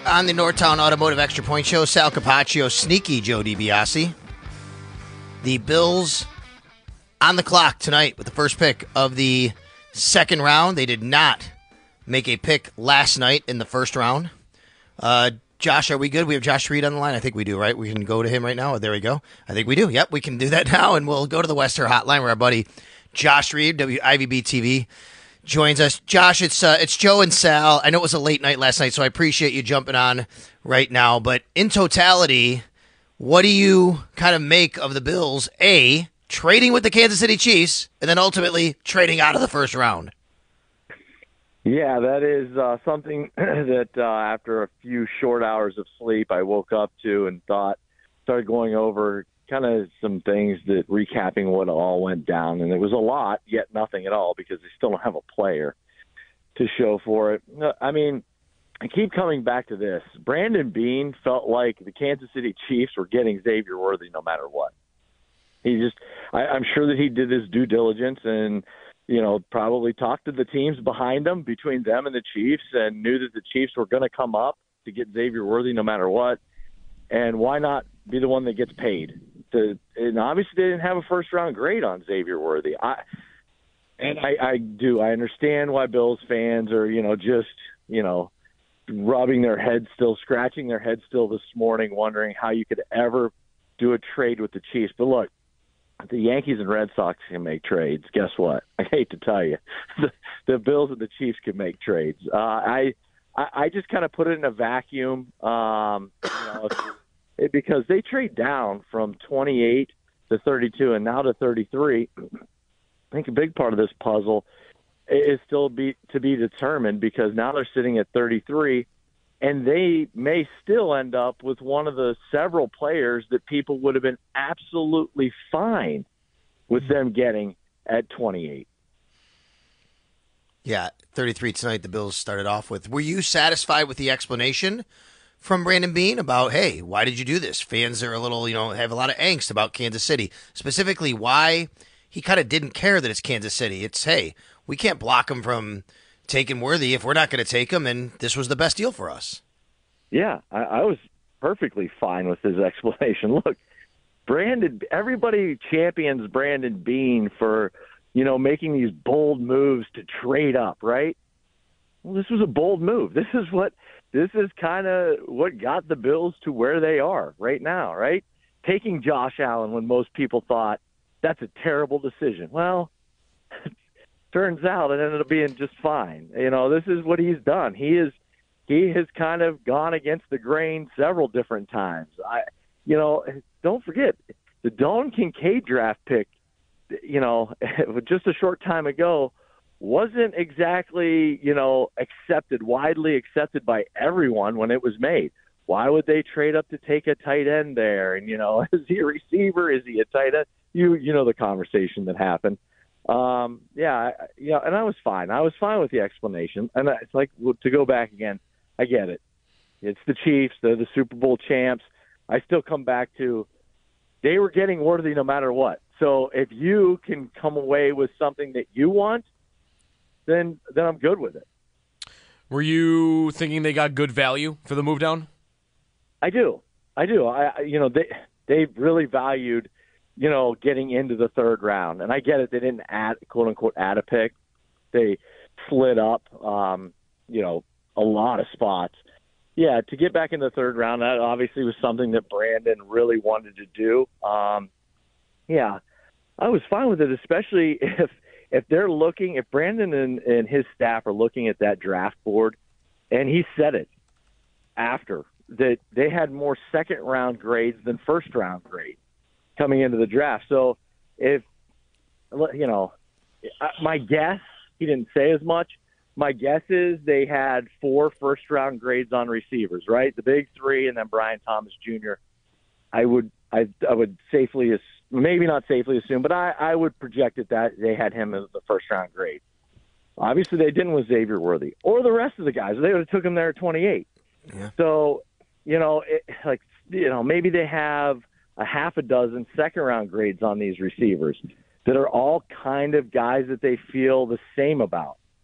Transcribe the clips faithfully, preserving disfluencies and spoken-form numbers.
on the Northtown Automotive Extra Point Show. Sal Capaccio, sneaky Joe DiBiase. The Bills on the clock tonight with the first pick of the second round. They did not make a pick last night in the first round. Uh, Josh, are we good? We have Josh Reed on the line. I think we do, right? We can go to him right now. There we go. I think we do. Yep, we can do that now, and we'll go to the Wester Hotline where our buddy Josh Reed, W I V B T V, joins us. Josh, it's uh, it's Joe and Sal. I know it was a late night last night, so I appreciate you jumping on right now. But in totality, what do you kind of make of the Bills, A, trading with the Kansas City Chiefs, and then ultimately trading out of the first round? Yeah, that is uh, something that uh, after a few short hours of sleep, I woke up to and thought, started going over kind of some things that recapping what all went down. And it was a lot, yet nothing at all, because they still don't have a player to show for it. I mean, I keep coming back to this. Brandon Beane felt like the Kansas City Chiefs were getting Xavier Worthy no matter what. He just, I, I'm sure that he did his due diligence and, you know, probably talked to the teams behind them, between them and the Chiefs, and knew that the Chiefs were going to come up to get Xavier Worthy no matter what. And why not be the one that gets paid? To, and obviously they didn't have a first-round grade on Xavier Worthy. I, and I, I do. I understand why Bills fans are, you know, just, you know, rubbing their heads still, scratching their heads still this morning, wondering how you could ever do a trade with the Chiefs. But look, the Yankees and Red Sox can make trades. Guess what? I hate to tell you, the, the Bills and the Chiefs can make trades. Uh, I, I I just kind of put it in a vacuum, um, you know, it, because they trade down from twenty-eight to thirty-two and now to thirty-three. I think a big part of this puzzle is still be to be determined, because now they're sitting at thirty-three. And they may still end up with one of the several players that people would have been absolutely fine with them getting at twenty-eight. Yeah, thirty-three tonight the Bills started off with. Were you satisfied with the explanation from Brandon Beane about, hey, why did you do this? Fans are a little, you know, have a lot of angst about Kansas City. Specifically, why he kind of didn't care that it's Kansas City. It's, hey, we can't block him from taking Worthy if we're not going to take him, and this was the best deal for us. Yeah, I, I was perfectly fine with his explanation. Look, Brandon, everybody champions Brandon Beane for, you know, making these bold moves to trade up, right? Well, this was a bold move. This is what this is kind of what got the Bills to where they are right now, right? Taking Josh Allen when most people thought that's a terrible decision. Well, turns out it ended up being just fine. You know, this is what he's done. He is he has kind of gone against the grain several different times. I, you know, don't forget the Dalton Kincaid draft pick. You know, just a short time ago, wasn't exactly, you know, accepted, widely accepted by everyone when it was made. Why would they trade up to take a tight end there? And, you know, is he a receiver? Is he a tight end? You, you know, the conversation that happened. Um, yeah, you know, and I was fine. I was fine with the explanation. And it's like, well, to go back again, I get it. It's the Chiefs. They're the Super Bowl champs. I still come back to they were getting Worthy no matter what. So if you can come away with something that you want, then then I'm good with it. Were you thinking they got good value for the move down? I do. I do. I you know, they they really valued, you know, getting into the third round. And I get it. They didn't add, quote unquote, add a pick. They slid up, um, you know, a lot of spots. Yeah, to get back in the third round, that obviously was something that Brandon really wanted to do. Um, yeah, I was fine with it, especially if if they're looking, if Brandon and, and his staff are looking at that draft board, and he said it after, that they had more second-round grades than first-round grades coming into the draft. So if, you know, my guess, he didn't say as much, my guess is they had four first-round grades on receivers, right? The big three, and then Brian Thomas Junior I would, I, I would safely, maybe not safely assume, but I, I would project it that they had him as the first-round grade. Obviously, they didn't with Xavier Worthy or the rest of the guys. They would have took him there at twenty-eight. Yeah. So, you know, it, like, you know, maybe they have a half a dozen second-round grades on these receivers that are all kind of guys that they feel the same about.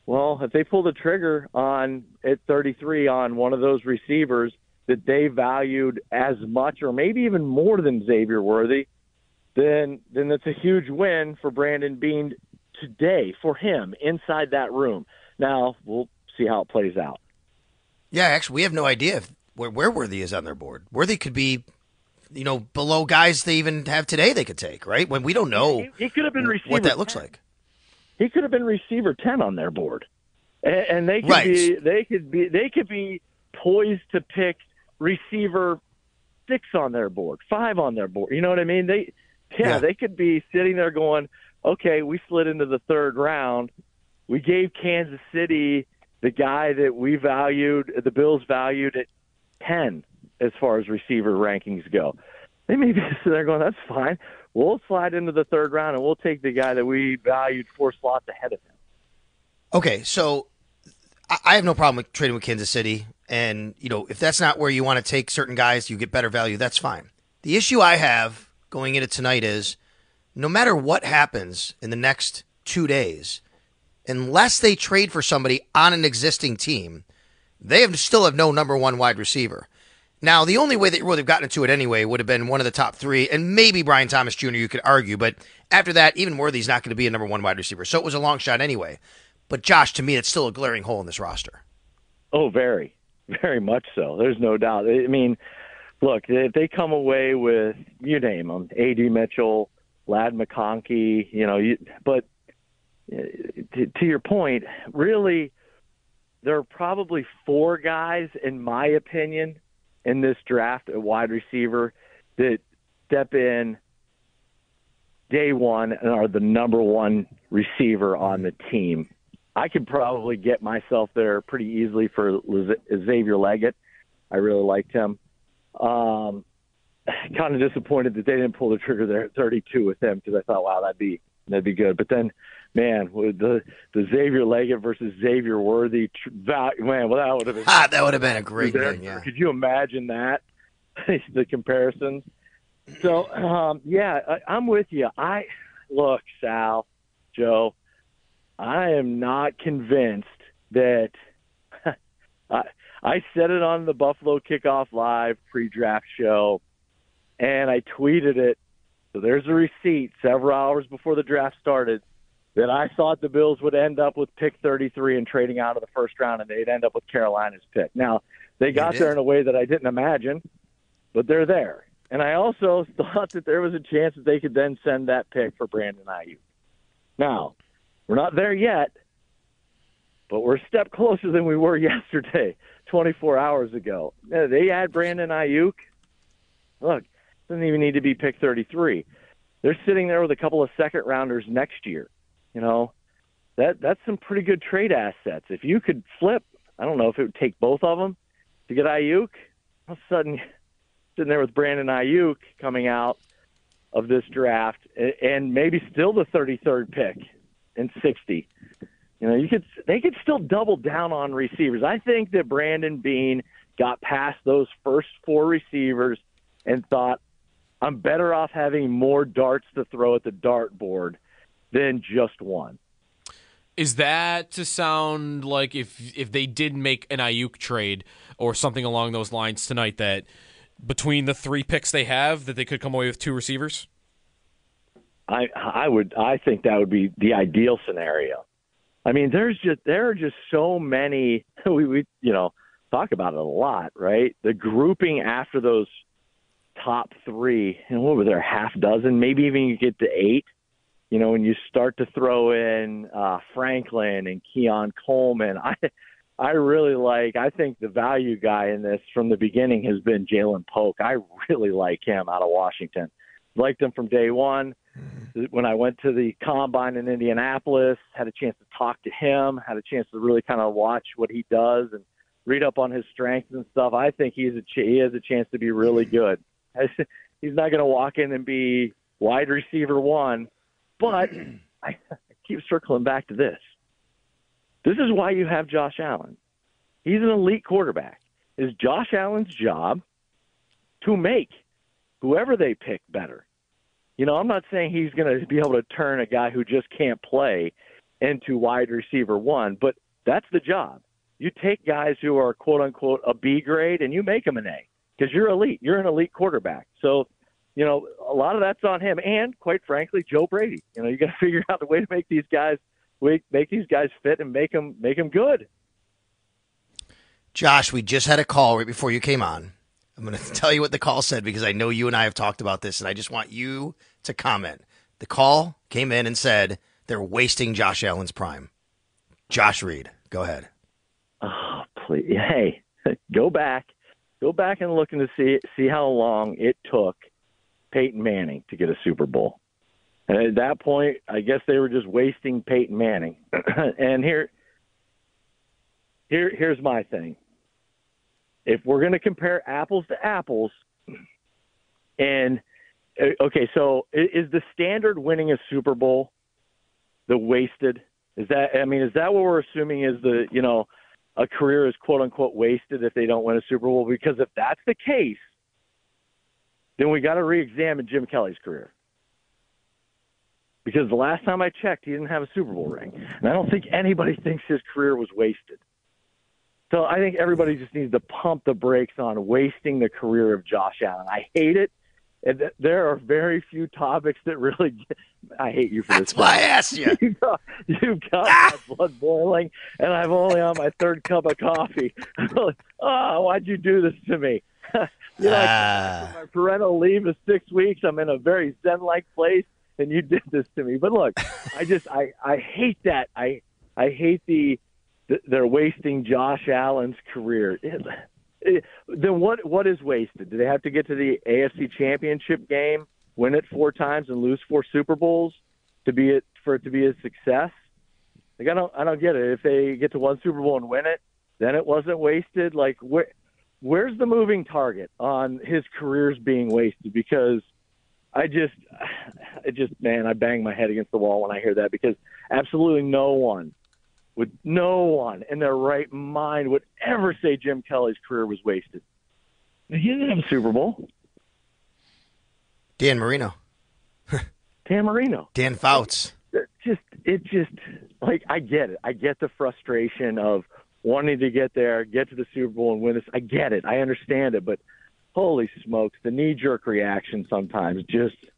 Well, if they pull the trigger on at thirty-three on one of those receivers that they valued as much or maybe even more than Xavier Worthy, then then that's a huge win for Brandon Beane today, for him, inside that room. Now, we'll see how it plays out. Yeah, actually, we have no idea if, where, where Worthy is on their board. Worthy could be, you know, below guys they even have today they could take, right? When we don't know he, he could have been receiver what that looks ten. like. He could have been receiver ten on their board. And, and they could right. be they could be they could be poised to pick receiver six on their board, five on their board. You know what I mean? They yeah, Yeah. they could be sitting there going, okay, we slid into the third round. We gave Kansas City the guy that we valued, the Bills valued at ten as far as receiver rankings go. They may be sitting there going, that's fine. We'll slide into the third round and we'll take the guy that we valued four slots ahead of him. Okay, so I I have no problem with trading with Kansas City. And, you know, if that's not where you want to take certain guys, you get better value, that's fine. The issue I have going into tonight is no matter what happens in the next two days, unless they trade for somebody on an existing team, they have still have no number one wide receiver. Now, the only way that you would have gotten into it anyway would have been one of the top three, and maybe Brian Thomas Junior you could argue, but after that, even Worthy's not going to be a number one wide receiver, so it was a long shot anyway. But Josh, to me, it's still a glaring hole in this roster. Oh, very, very much so. There's no doubt. I mean, look, if they come away with, you name them, A D Mitchell, Ladd McConkey, you know, you, but to, to your point, really, there are probably four guys, in my opinion, in this draft, a wide receiver, that step in day one and are the number one receiver on the team. I could probably get myself there pretty easily for Xavier Leggett. I really liked him. Um, kind of disappointed that they didn't pull the trigger there at thirty-two with him, because I thought, wow, that'd be that'd be good. But then, man, with the the Xavier Leggett versus Xavier Worthy, man, well, that would have been ah, that would have been a great thing. Yeah, could you imagine that? The comparisons. So, um, yeah, I, I'm with you. I look, Sal, Joe. I am not convinced that I, I said it on the Buffalo Kickoff Live pre-draft show, and I tweeted it. So there's a receipt several hours before the draft started that I thought the Bills would end up with pick thirty-three and trading out of the first round, and they'd end up with Carolina's pick. Now, they got there in a way that I didn't imagine, but they're there. And I also thought that there was a chance that they could then send that pick for Brandon Aiyuk. Now, we're not there yet, but we're a step closer than we were yesterday, twenty-four hours ago. They had Brandon Aiyuk. Look, doesn't even need to be pick thirty-three. They're sitting there with a couple of second rounders next year. You know, that that's some pretty good trade assets. If you could flip, I don't know if it would take both of them to get Aiyuk. All of a sudden, sitting there with Brandon Aiyuk coming out of this draft, and maybe still the thirty-third pick in sixty. You know, you could they could still double down on receivers. I think that Brandon Beane got past those first four receivers and thought, I'm better off having more darts to throw at the dartboard than just one. Is that to sound like if if they did make an Aiyuk trade or something along those lines tonight, that between the three picks they have, that they could come away with two receivers? I I would I think that would be the ideal scenario. I mean, there's just there are just so many. We we you know talk about it a lot, right? The grouping after those top three, and what were there, half dozen, maybe even you get to eight. You know, when you start to throw in uh, Franklin and Keon Coleman, I I really like. I think the value guy in this from the beginning has been Jalen Polk. I really like him out of Washington. Liked him from day one. When I went to the Combine in Indianapolis, had a chance to talk to him, had a chance to really kind of watch what he does and read up on his strengths and stuff. I think he's a ch- he has a chance to be really good. He's not going to walk in and be wide receiver one, but I keep circling back to this. This is why you have Josh Allen. He's an elite quarterback. It's Josh Allen's job to make whoever they pick better. You know, I'm not saying he's going to be able to turn a guy who just can't play into wide receiver one, but that's the job. You take guys who are quote unquote a B grade and you make them an A because you're elite. You're an elite quarterback. So, you know, a lot of that's on him. And quite frankly, Joe Brady, you know, you got to figure out a way to make these guys, make these guys fit and make them, make them good. Josh, we just had a call right before you came on. I'm going to tell you what the call said because I know you and I have talked about this, and I just want you to comment. The call came in and said they're wasting Josh Allen's prime. Josh Reed, go ahead. Oh, please. Hey, go back. Go back and look and to see see how long it took Peyton Manning to get a Super Bowl. And at that point, I guess they were just wasting Peyton Manning. And here, here, here's my thing. If we're going to compare apples to apples, and okay, so is the standard winning a Super Bowl the wasted? Is that, I mean, is that what we're assuming is the, you know, a career is quote unquote wasted if they don't win a Super Bowl? Because if that's the case, then we got to re-examine Jim Kelly's career. Because the last time I checked, he didn't have a Super Bowl ring. And I don't think anybody thinks his career was wasted. So I think everybody just needs to pump the brakes on wasting the career of Josh Allen. I hate it. And th- there are very few topics that really get, I hate you for That's this. That's why I asked you. You've got, you've got Ah! my blood boiling, and I'm only on my third cup of coffee. Oh, why'd you do this to me? you know, Ah. my parental leave is six weeks. I'm in a very Zen-like place, and you did this to me. But look, I just, I, I hate that. I, I hate the, they're wasting Josh Allen's career. It, it, then what? What is wasted? Do they have to get to the A F C Championship game, win it four times, and lose four Super Bowls to be it for it to be a success? Like I don't, I don't get it. If they get to one Super Bowl and win it, then it wasn't wasted. Like where, where's the moving target on his careers being wasted? Because I just, I just, man, I bang my head against the wall when I hear that because absolutely no one. Would no one in their right mind would ever say Jim Kelly's career was wasted. He didn't have a Super Bowl. Dan Marino. Dan Marino. Dan Fouts. It just, it just, like, I get it. I get the frustration of wanting to get there, get to the Super Bowl and win this. I get it. I understand it. But holy smokes, the knee-jerk reaction sometimes just –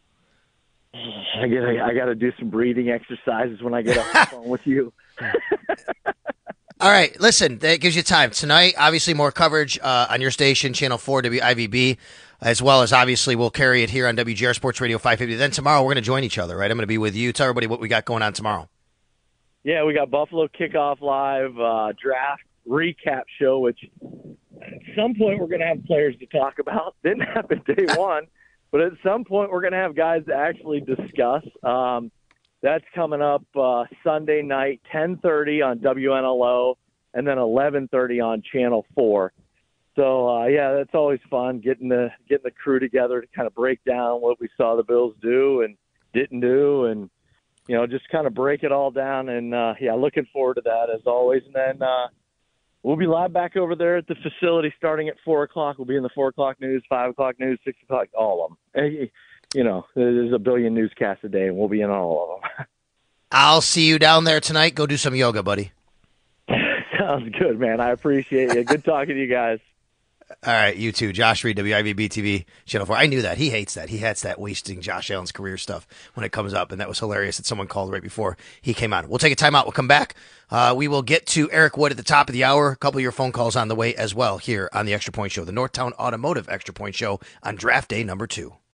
I get. I got to do some breathing exercises when I get off the phone with you. All right, listen, that gives you time. Tonight, obviously, more coverage uh, on your station, Channel four, W I V B, as well as, obviously, we'll carry it here on W G R Sports Radio five fifty. Then tomorrow, we're going to join each other, right? I'm going to be with you. Tell everybody what we got going on tomorrow. Yeah, we got Buffalo Kickoff Live, uh, draft recap show, which at some point we're going to have players to talk about. Didn't happen day one. But at some point, we're going to have guys to actually discuss. Um, that's coming up uh, Sunday night, ten thirty on W N L O, and then eleven thirty on Channel four. So, uh, yeah, that's always fun, getting the getting the crew together to kind of break down what we saw the Bills do and didn't do and, you know, just kind of break it all down. And, uh, yeah, looking forward to that as always. And then uh, we'll be live back over there at the facility starting at four o'clock. We'll be in the four o'clock news, five o'clock news, six o'clock, all of them. Hey, you know, there's a billion newscasts a day, and we'll be in all of them. I'll see you down there tonight. Go do some yoga, buddy. Sounds good, man. I appreciate you. Good talking to you guys. All right, you too. Josh Reed, W I V B T V, Channel four. I knew that. He hates that. He hates that wasting Josh Allen's career stuff when it comes up, and that was hilarious that someone called right before he came on. We'll take a timeout. We'll come back. Uh, we will get to Eric Wood at the top of the hour. A couple of your phone calls on the way as well here on the Extra Point Show, the Northtown Automotive Extra Point Show on draft day number two.